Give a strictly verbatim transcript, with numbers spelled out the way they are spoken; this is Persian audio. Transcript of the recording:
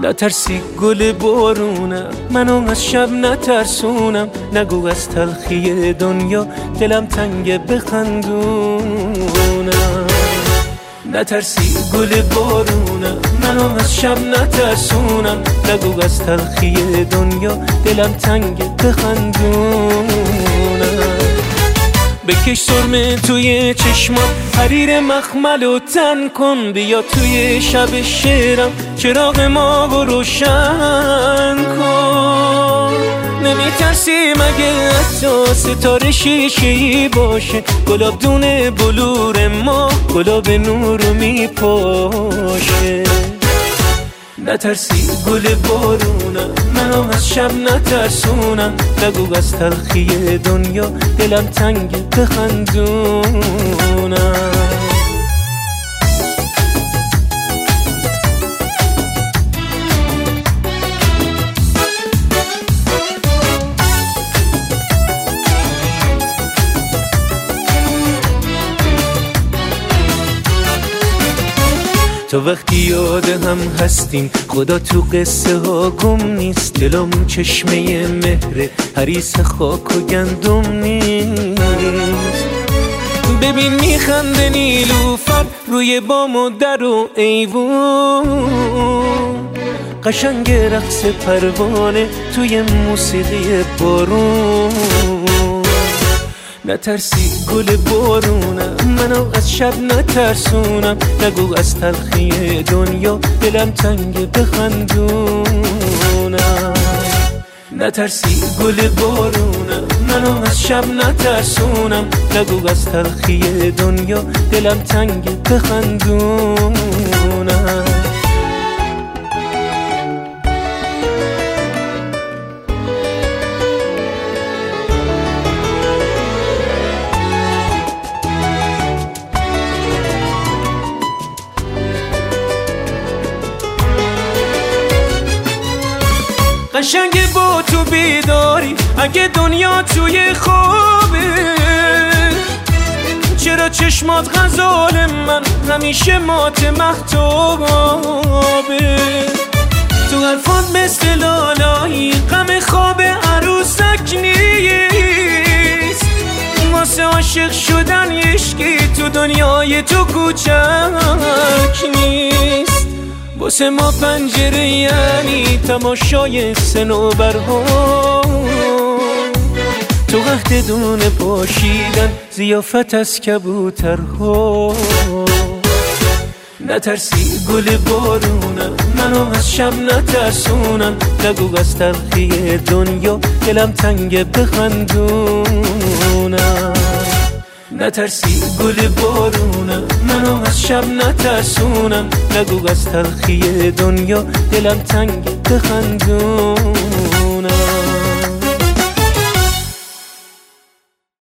نترسی گل بارونم، منو از شب نترسونم. نگو از تلخی دنیا دلم تنگ بخندونم. نترسی گل بارونم، منو از شب نترسونم. نگو از تلخی دنیا دلم تنگ بخندونم. بکش سرمه توی چشمات، حریر مخملو تن کن. بیا توی شب شعرم چراغ ما رو روشن کن. نمی ترسی مگه حتی ستاره شیشه‌ای باشه؟ گلاب دونه بلور ما گلاب نور رو می پاشه. نترسی گل بارونم، منو از شب نترسونم. نگو از تلخی دنیا دلم تنگ بخندونم. تو وقتی یاد هم هستیم خدا تو قصه ها گم نیست. دلمون چشمه مهره حریص خاک و گندم نیست. ببین میخنده نیلوفر روی بام و در و ایوون. قشنگ رقص پروانه توی موسیقی بارون. نترسی گل بارونم، منو از شب نترسونم. نگو از تلخی دنیا دلم تنگ بخندونم. نترسی گل بارونم، منو از شب نترسونم. نگو از تلخی دنیا دلم تنگ بخندونم. قشنگ با تو بیداری اگه دنیا توی خوابه. چرا چشمات غزال من همیشه مات مهتابه؟ تو حرفات مثل لالایی غم خواب عروسک نیست. واسه عاشق شدن عشقی تو دنیای تو کوچک نیست. واسه ما پنجره یعنی تماشای صنوبرها. تو قهد دونه پاشیدن ضیافت از کبوترها. نترسی گل بارونم، منو از شب نترسونم. نگو از تلخی دنیا دلم تنگ بخندونم. نترسی گل بارونم، منو از شب نترسونم. نگو از تلخی دنیا دلم تنگ بخندونم.